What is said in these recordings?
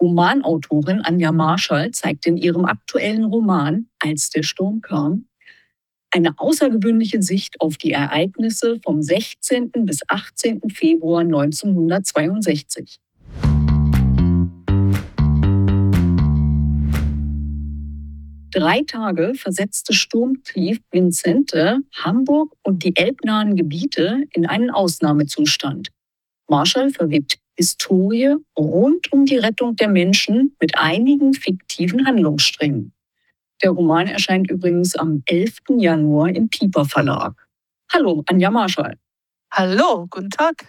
Romanautorin Anja Marschall zeigt in ihrem aktuellen Roman Als der Sturm kam eine außergewöhnliche Sicht auf die Ereignisse vom 16. bis 18. Februar 1962. Drei Tage versetzte Sturmtief Vincente Hamburg und die elbnahen Gebiete in einen Ausnahmezustand. Marschall verwebt Historie rund um die Rettung der Menschen mit einigen fiktiven Handlungssträngen. Der Roman erscheint übrigens am 11. Januar im Piper Verlag. Hallo, Anja Marschall. Hallo, guten Tag.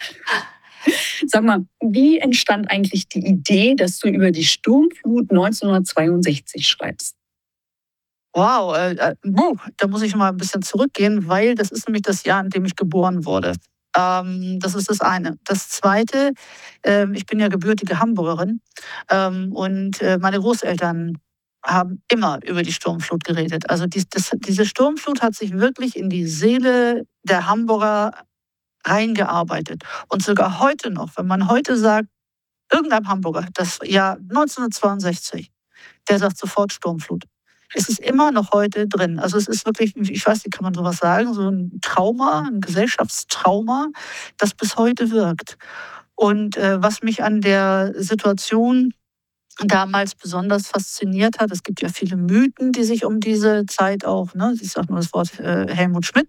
Sag mal, wie entstand eigentlich die Idee, dass du über die Sturmflut 1962 schreibst? Wow, da muss ich mal ein bisschen zurückgehen, weil das ist nämlich das Jahr, in dem ich geboren wurde. Das ist das eine. Das zweite, ich bin ja gebürtige Hamburgerin und meine Großeltern haben immer über die Sturmflut geredet. Also diese Sturmflut hat sich wirklich in die Seele der Hamburger reingearbeitet. Und sogar heute noch, wenn man heute sagt, irgendein Hamburger, das Jahr 1962, der sagt sofort Sturmflut. Es ist immer noch heute drin. Also es ist wirklich, ich weiß nicht, kann man sowas sagen, so ein Trauma, ein Gesellschaftstrauma, das bis heute wirkt. Und was mich an der Situation damals besonders fasziniert hat, es gibt ja viele Mythen, die sich um diese Zeit auch, ich sage nur das Wort Helmut Schmidt,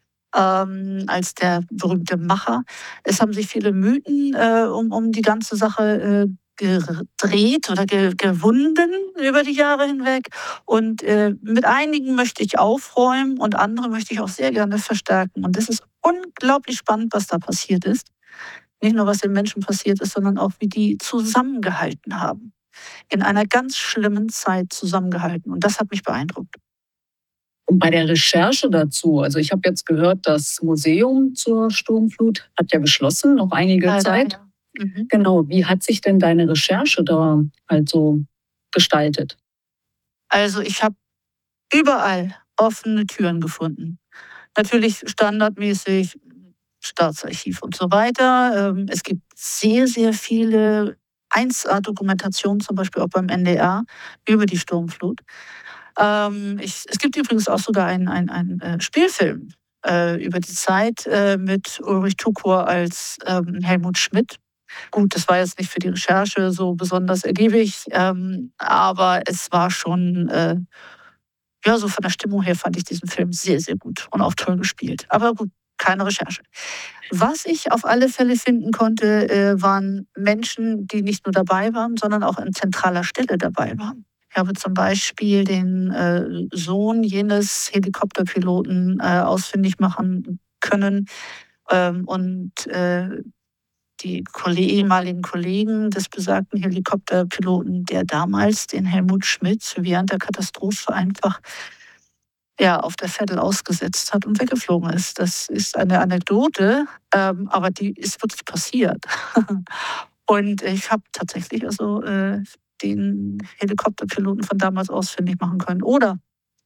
als der berühmte Macher. Es haben sich viele Mythen um die ganze Sache gedreht oder gewunden über die Jahre hinweg. Und mit einigen möchte ich aufräumen und andere möchte ich auch sehr gerne verstärken. Und es ist unglaublich spannend, was da passiert ist. Nicht nur, was den Menschen passiert ist, sondern auch, wie die zusammengehalten haben. In einer ganz schlimmen Zeit zusammengehalten. Und das hat mich beeindruckt. Und bei der Recherche dazu, also ich habe jetzt gehört, das Museum zur Sturmflut hat ja geschlossen, noch einige Zeit. Ja. Mhm. Genau, wie hat sich denn deine Recherche da halt so gestaltet? Also ich habe überall offene Türen gefunden. Natürlich standardmäßig Staatsarchiv und so weiter. Es gibt sehr, sehr viele 1A-Dokumentationen, zum Beispiel auch beim NDR, über die Sturmflut. Es gibt übrigens auch sogar einen Spielfilm über die Zeit mit Ulrich Tukur als Helmut Schmidt. Gut, das war jetzt nicht für die Recherche so besonders ergiebig, aber es war schon, so von der Stimmung her fand ich diesen Film sehr, sehr gut und auch toll gespielt. Aber gut, keine Recherche. Was ich auf alle Fälle finden konnte, waren Menschen, die nicht nur dabei waren, sondern auch an zentraler Stelle dabei waren. Ich habe zum Beispiel den Sohn jenes Helikopterpiloten ausfindig machen können und die ehemaligen Kollegen des besagten Helikopterpiloten, der damals den Helmut Schmidt während der Katastrophe einfach auf der Vettel ausgesetzt hat und weggeflogen ist. Das ist eine Anekdote, aber die ist wirklich passiert. Und ich habe tatsächlich den Helikopterpiloten von damals ausfindig machen können. Oder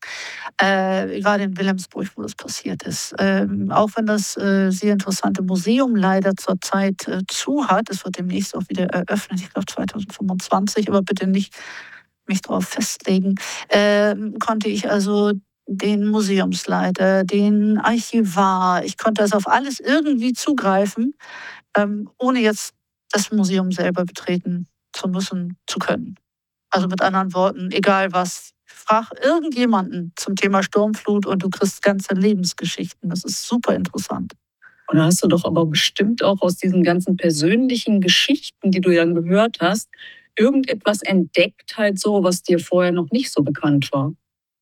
ich war in Wilhelmsburg, wo das passiert ist. Auch wenn das sehr interessante Museum leider zurzeit zu hat, es wird demnächst auch wieder eröffnet, ich glaube 2025, aber bitte nicht mich darauf festlegen, konnte ich also den Museumsleiter, den Archivar, ich konnte also auf alles irgendwie zugreifen, ohne jetzt das Museum selber betreten zu müssen, zu können. Also mit anderen Worten, egal was, frag irgendjemanden zum Thema Sturmflut und du kriegst ganze Lebensgeschichten. Das ist super interessant. Und da hast du doch aber bestimmt auch aus diesen ganzen persönlichen Geschichten, die du ja gehört hast, irgendetwas entdeckt halt so, was dir vorher noch nicht so bekannt war.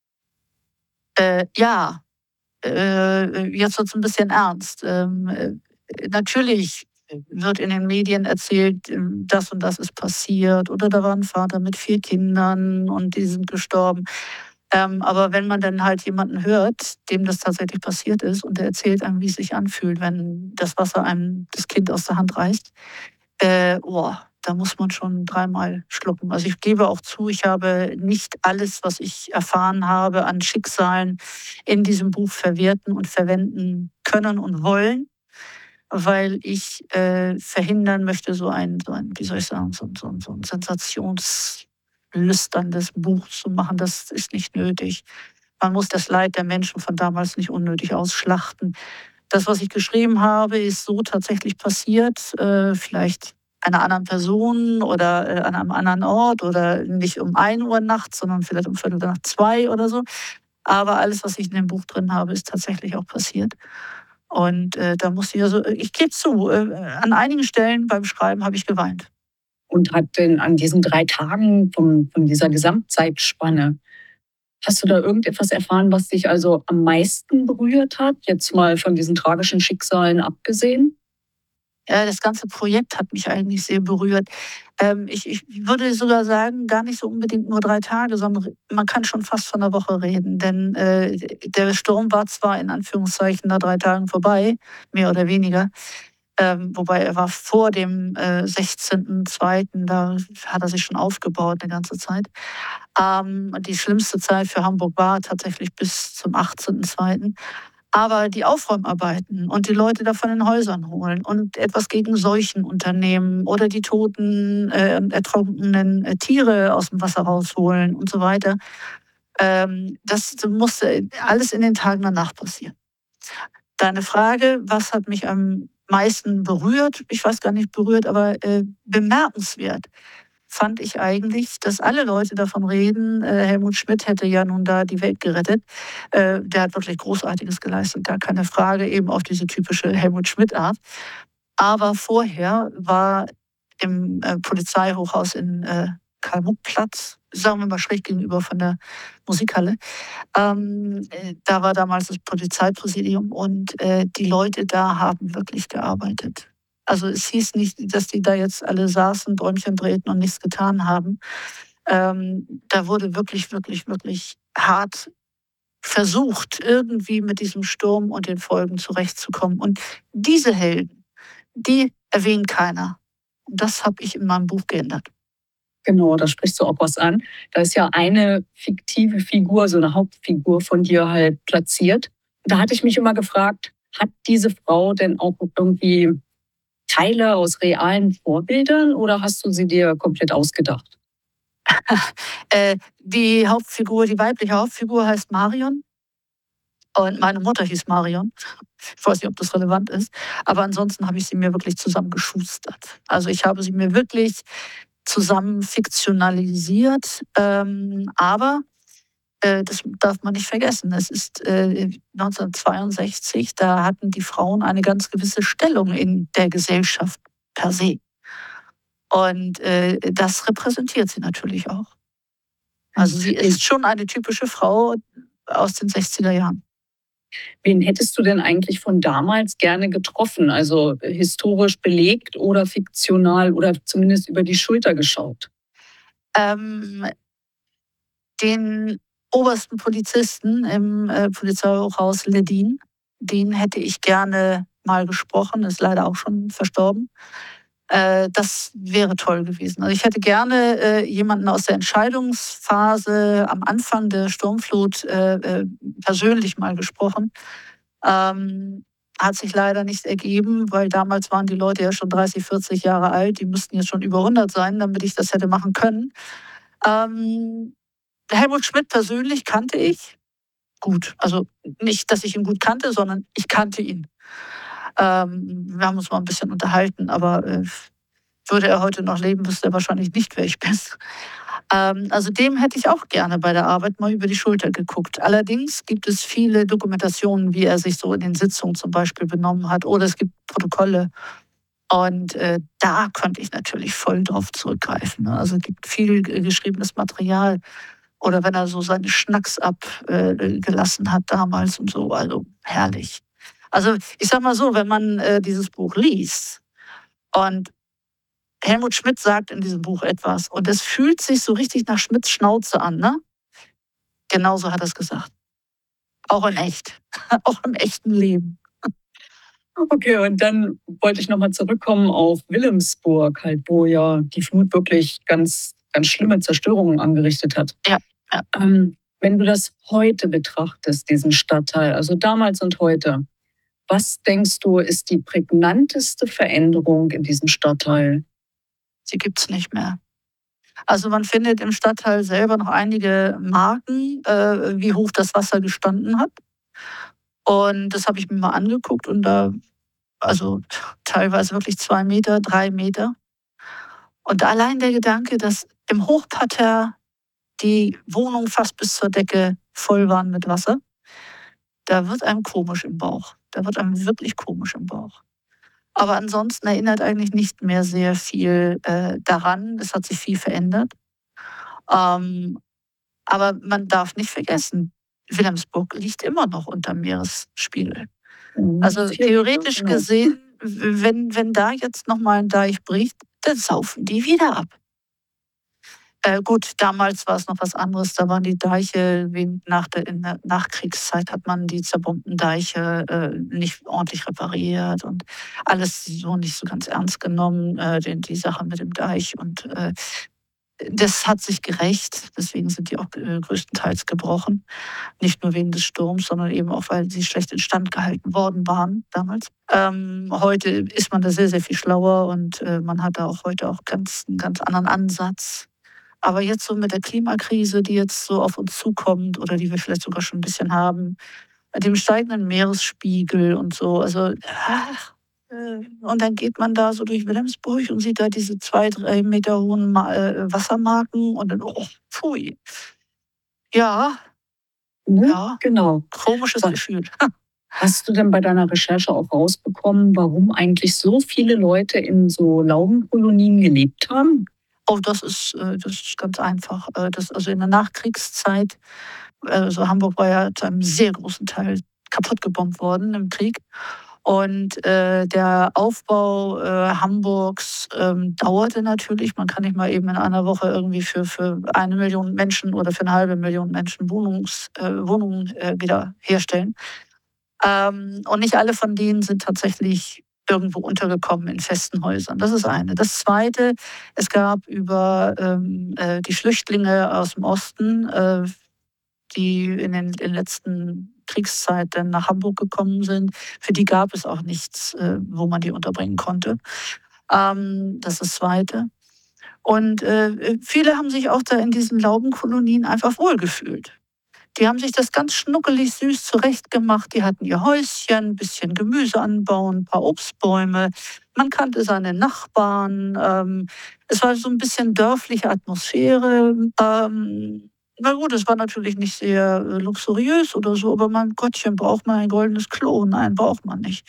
Jetzt wird es ein bisschen ernst. Natürlich wird in den Medien erzählt, das und das ist passiert oder da war ein Vater mit 4 Kindern und die sind gestorben. Aber wenn man dann halt jemanden hört, dem das tatsächlich passiert ist und der erzählt einem, wie es sich anfühlt, wenn das Wasser einem das Kind aus der Hand reißt, da muss man schon 3-mal schlucken. Also ich gebe auch zu, ich habe nicht alles, was ich erfahren habe an Schicksalen in diesem Buch verwerten und verwenden können und wollen. weil ich verhindern möchte, wie soll ich sagen, so ein sensationslüsterndes Buch zu machen. Das ist nicht nötig. Man muss das Leid der Menschen von damals nicht unnötig ausschlachten. Das, was ich geschrieben habe, ist so tatsächlich passiert. Vielleicht einer anderen Person oder an einem anderen Ort oder nicht um 1 Uhr nachts, sondern vielleicht um Viertel nach 2 oder so. Aber alles, was ich in dem Buch drin habe, ist tatsächlich auch passiert. Und da musste ich also, ich gebe zu, an einigen Stellen beim Schreiben habe ich geweint. Und hat denn an diesen 3 Tagen von dieser Gesamtzeitspanne, hast du da irgendetwas erfahren, was dich also am meisten berührt hat, jetzt mal von diesen tragischen Schicksalen abgesehen? Ja, das ganze Projekt hat mich eigentlich sehr berührt. Ich würde sogar sagen, gar nicht so unbedingt nur 3 Tage, sondern man kann schon fast von 1 Woche reden. Denn der Sturm war zwar in Anführungszeichen nach 3 Tagen vorbei, mehr oder weniger. Wobei er war vor dem 16.02., da hat er sich schon aufgebaut eine ganze Zeit. Die schlimmste Zeit für Hamburg war tatsächlich bis zum 18.02. Aber die Aufräumarbeiten und die Leute da von den Häusern holen und etwas gegen Seuchen unternehmen oder die toten, ertrunkenen Tiere aus dem Wasser rausholen und so weiter, das musste alles in den Tagen danach passieren. Deine Frage, was hat mich am meisten berührt? Ich weiß gar nicht berührt, aber bemerkenswert fand ich eigentlich, dass alle Leute davon reden, Helmut Schmidt hätte ja nun da die Welt gerettet. Der hat wirklich Großartiges geleistet, gar keine Frage, eben auf diese typische Helmut Schmidt-Art. Aber vorher war im Polizeihochhaus in Karl-Muck-Platz, sagen wir mal schräg gegenüber von der Musikhalle, da war damals das Polizeipräsidium und die Leute da haben wirklich gearbeitet. Also es hieß nicht, dass die da jetzt alle saßen, Däumchen drehten und nichts getan haben. Da wurde wirklich, wirklich, wirklich hart versucht, irgendwie mit diesem Sturm und den Folgen zurechtzukommen. Und diese Helden, die erwähnt keiner. Und das habe ich in meinem Buch geändert. Genau, da sprichst du auch was an. Da ist ja eine fiktive Figur, so eine Hauptfigur von dir halt platziert. Da hatte ich mich immer gefragt, hat diese Frau denn auch irgendwie Teile aus realen Vorbildern oder hast du sie dir komplett ausgedacht? Die Hauptfigur, die weibliche Hauptfigur heißt Marion und meine Mutter hieß Marion. Ich weiß nicht, ob das relevant ist, aber ansonsten habe ich sie mir wirklich zusammengeschustert. Also ich habe sie mir wirklich zusammen fiktionalisiert, aber das darf man nicht vergessen. Es ist 1962, da hatten die Frauen eine ganz gewisse Stellung in der Gesellschaft per se. Und das repräsentiert sie natürlich auch. Also sie ist schon eine typische Frau aus den 60er Jahren. Wen hättest du denn eigentlich von damals gerne getroffen? Also historisch belegt oder fiktional oder zumindest über die Schulter geschaut? Ähm, Den obersten Polizisten im Polizeihochhaus Leddin, den hätte ich gerne mal gesprochen, ist leider auch schon verstorben. Das wäre toll gewesen. Also ich hätte gerne jemanden aus der Entscheidungsphase am Anfang der Sturmflut persönlich mal gesprochen. Hat sich leider nicht ergeben, weil damals waren die Leute ja schon 30, 40 Jahre alt. Die müssten jetzt schon über 100 sein, damit ich das hätte machen können. Helmut Schmidt persönlich kannte ich gut. Also nicht, dass ich ihn gut kannte, sondern ich kannte ihn. Wir haben uns mal ein bisschen unterhalten, aber würde er heute noch leben, wüsste er wahrscheinlich nicht, wer ich bin. Also dem hätte ich auch gerne bei der Arbeit mal über die Schulter geguckt. Allerdings gibt es viele Dokumentationen, wie er sich so in den Sitzungen zum Beispiel benommen hat. Oder es gibt Protokolle. Und da könnte ich natürlich voll drauf zurückgreifen. Ne? Also es gibt viel geschriebenes Material. Oder wenn er so seine Schnacks abgelassen hat damals und so. Also herrlich. Also ich sag mal so, wenn man dieses Buch liest und Helmut Schmidt sagt in diesem Buch etwas und es fühlt sich so richtig nach Schmidts Schnauze an, ne? Genauso hat er es gesagt. Auch in echt. Auch im echten Leben. Okay, und dann wollte ich nochmal zurückkommen auf Wilhelmsburg, halt, wo ja die Flut wirklich ganz, ganz schlimme Zerstörungen angerichtet hat. Ja, ja. Wenn du das heute betrachtest, diesen Stadtteil, also damals und heute, Was denkst du, ist die prägnanteste Veränderung in diesem Stadtteil? Sie gibt es nicht mehr. Also man findet im Stadtteil selber noch einige Marken, wie hoch das Wasser gestanden hat. Und das habe ich mir mal angeguckt und da, also teilweise wirklich 2 Meter, 3 Meter. Und allein der Gedanke, dass im Hochparterre die Wohnungen fast bis zur Decke voll waren mit Wasser, da wird einem komisch im Bauch. Da wird einem wirklich komisch im Bauch. Aber ansonsten erinnert eigentlich nicht mehr sehr viel daran. Es hat sich viel verändert. Ähm, aber man darf nicht vergessen, Wilhelmsburg liegt immer noch unter Meeresspiegel. Also 4 Meter, theoretisch genau. gesehen, wenn da jetzt nochmal ein Deich bricht, dann saufen die wieder ab. Gut, damals war es noch was anderes. Da waren die Deiche, wie in der Nachkriegszeit hat man die zerbombten Deiche nicht ordentlich repariert und alles so nicht so ganz ernst genommen, die Sache mit dem Deich. Und das hat sich gerächt. Deswegen sind die auch größtenteils gebrochen. Nicht nur wegen des Sturms, sondern eben auch, weil sie schlecht instand gehalten worden waren damals. Heute ist man da sehr, sehr viel schlauer und man hat da auch heute auch einen ganz anderen Ansatz. Aber jetzt so mit der Klimakrise, die jetzt so auf uns zukommt oder die wir vielleicht sogar schon ein bisschen haben, mit dem steigenden Meeresspiegel und so, also und dann geht man da so durch Wilhelmsburg und sieht da diese 2, 3 Meter hohen Wassermarken und dann, oh, pfui. Ja, Ne? ja, Genau. komisches Gefühl. Hast du denn bei deiner Recherche auch rausbekommen, warum eigentlich so viele Leute in so Laubenkolonien gelebt haben? Oh, das ist ganz einfach. Also in der Nachkriegszeit, also Hamburg war ja zu einem sehr großen Teil kaputt gebombt worden im Krieg. Und der Aufbau Hamburgs dauerte natürlich. Man kann nicht mal eben in einer Woche irgendwie für 1 Million Menschen oder für 1,5 Million Menschen Wohnungen wieder herstellen. Und nicht alle von denen sind tatsächlich irgendwo untergekommen in festen Häusern. Das ist eine. Das Zweite, es gab über die Flüchtlinge aus dem Osten, die in den letzten Kriegszeit dann nach Hamburg gekommen sind, für die gab es auch nichts, wo man die unterbringen konnte. Das ist das Zweite. Und viele haben sich auch da in diesen Laubenkolonien einfach wohlgefühlt. Die haben sich das ganz schnuckelig süß zurechtgemacht. Die hatten ihr Häuschen, ein bisschen Gemüse anbauen, ein paar Obstbäume. Man kannte seine Nachbarn. Es war so ein bisschen dörfliche Atmosphäre. Na gut, es war natürlich nicht sehr luxuriös oder so, aber mein Gottchen, braucht man ein goldenes Klo? Nein, braucht man nicht.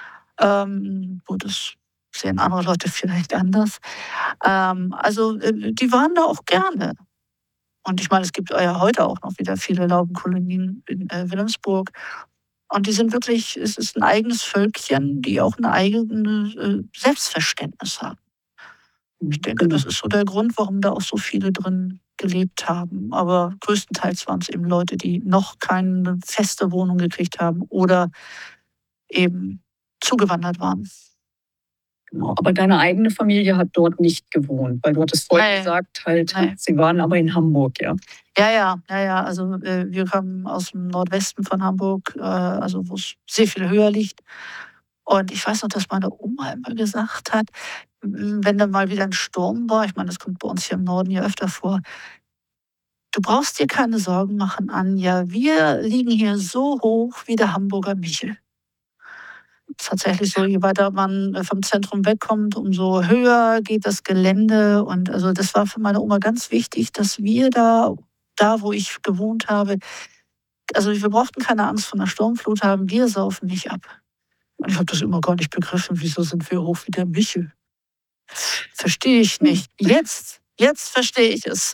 Gut, das sehen andere Leute vielleicht anders. Also die waren da auch gerne. Und ich meine, es gibt ja heute auch noch wieder viele Laubenkolonien in Wilhelmsburg. Und die sind wirklich, es ist ein eigenes Völkchen, die auch ein eigenes Selbstverständnis haben. Ich denke, das ist so der Grund, warum da auch so viele drin gelebt haben. Aber größtenteils waren es eben Leute, die noch keine feste Wohnung gekriegt haben oder eben zugewandert waren. Genau. Aber deine eigene Familie hat dort nicht gewohnt, weil du hattest vorhin gesagt, halt, sie waren aber in Hamburg, ja. Ja. Also wir kamen aus dem Nordwesten von Hamburg, also wo es sehr viel höher liegt. Und ich weiß noch, dass meine Oma immer gesagt hat, wenn dann mal wieder ein Sturm war, ich meine, das kommt bei uns hier im Norden ja öfter vor, du brauchst dir keine Sorgen machen, Anja, wir liegen hier so hoch wie der Hamburger Michel. Tatsächlich so, je weiter man vom Zentrum wegkommt, umso höher geht das Gelände. Und also das war für meine Oma ganz wichtig, dass wir da wo ich gewohnt habe, also wir brauchten keine Angst vor einer Sturmflut haben, wir saufen nicht ab. Und ich habe das immer gar nicht begriffen, wieso sind wir hoch wie der Michel? Verstehe ich nicht. Jetzt verstehe ich es.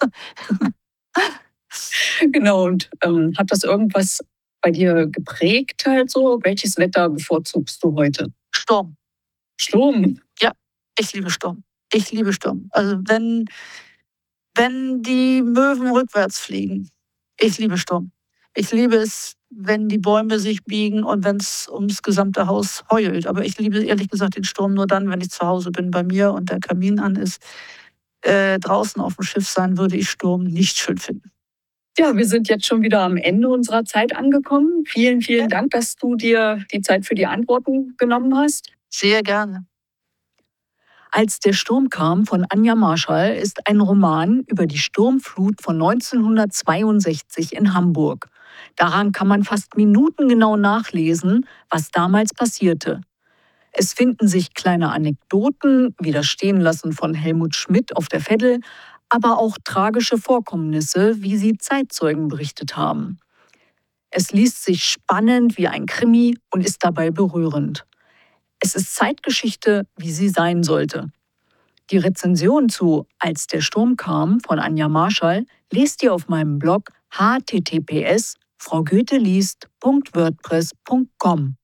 Genau, und hat das irgendwas bei dir geprägt halt so? Welches Wetter bevorzugst du heute? Sturm. Sturm? Ja, ich liebe Sturm. Also wenn die Möwen rückwärts fliegen, ich liebe Sturm. Ich liebe es, wenn die Bäume sich biegen und wenn es ums gesamte Haus heult. Aber ich liebe ehrlich gesagt den Sturm nur dann, wenn ich zu Hause bin bei mir und der Kamin an ist. Draußen auf dem Schiff sein würde ich Sturm nicht schön finden. Ja, wir sind jetzt schon wieder am Ende unserer Zeit angekommen. Vielen, vielen Dank, dass du dir die Zeit für die Antworten genommen hast. Sehr gerne. Als der Sturm kam von Anja Marschall ist ein Roman über die Sturmflut von 1962 in Hamburg. Daran kann man fast minutengenau nachlesen, was damals passierte. Es finden sich kleine Anekdoten, wie das Stehenlassen von Helmut Schmidt auf der Veddel, aber auch tragische Vorkommnisse, wie sie Zeitzeugen berichtet haben. Es liest sich spannend wie ein Krimi und ist dabei berührend. Es ist Zeitgeschichte, wie sie sein sollte. Die Rezension zu Als der Sturm kam von Anja Marschall lest ihr auf meinem Blog https://fraugoetheliest.wordpress.com.